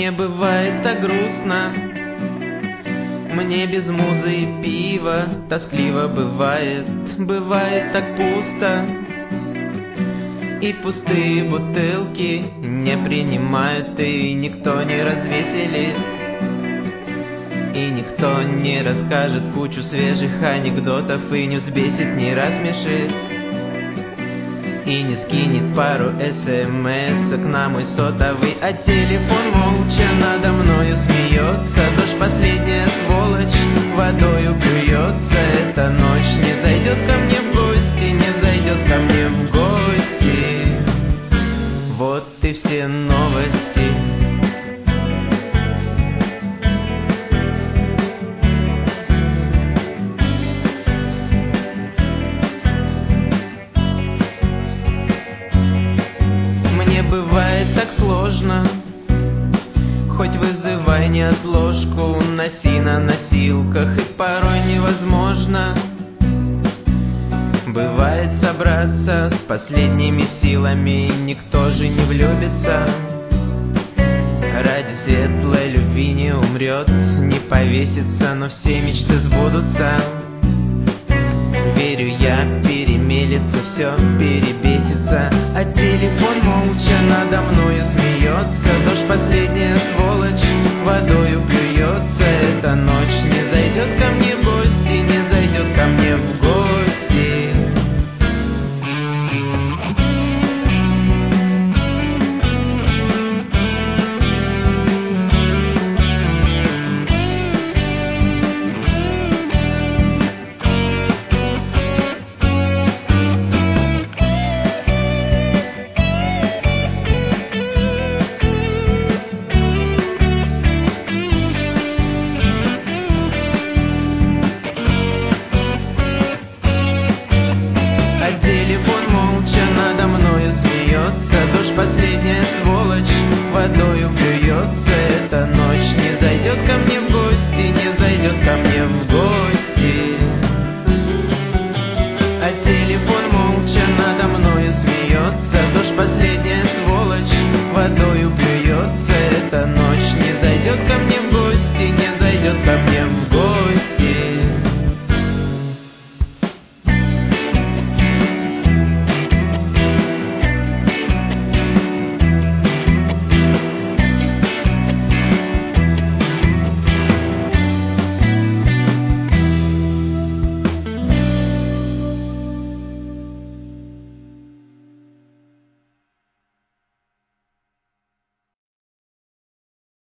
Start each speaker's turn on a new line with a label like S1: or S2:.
S1: Мне бывает так грустно, мне без музы и пива тоскливо бывает, бывает так пусто. И пустые бутылки не принимают, и никто не развеселит, и никто не расскажет кучу свежих анекдотов, и не взбесит, не рассмешит, и не скинет пару смс-ок на мой сотовый, а телефон молча надо мною смеется. Дождь последняя сволочь водою плюется. Эта ночь не зайдет ко мне в гости, не зайдет ко мне в гости. Вот и все новости. Бывает так сложно, хоть вызывай неотложку, носи на носилках, и порой невозможно. Бывает собраться с последними силами, никто же не влюбится. Ради светлой любви не умрет, не повесится, но все мечты сбудутся. Верю я, перемелется все, перебесится, а телефон молча надо мною смеется. Дождь последняя сволочь водою плюется. Эта ночь не зайдет ко мне в гости, не зайдет ко мне в гости. Телефон молча надо мною смеется. Дождь последняя сволочь водою плюется. Эта ночь не зайдет ко мне в гости, не зайдет ко мне в гости. А телефон молча надо мною смеется. Дождь последняя сволочь водою плюется. Эта ночь не зайдет ко мне